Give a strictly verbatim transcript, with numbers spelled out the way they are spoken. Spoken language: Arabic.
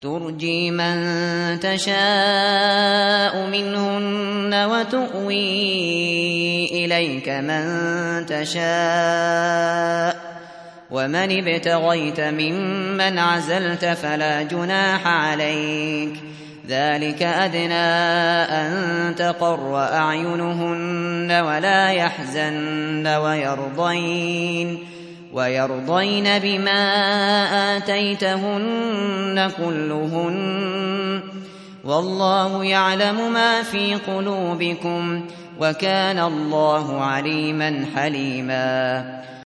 ترجي من تشاء منهن وتؤوي إليك من تشاء، ومن ابتغيت ممن عزلت فلا جناح عليك، ذلك أدنى أن تقر أعينهن ولا يحزن ويرضين ويرضين بما آتيتهن كلهن، والله يعلم ما في قلوبكم، وكان الله عليما حليما.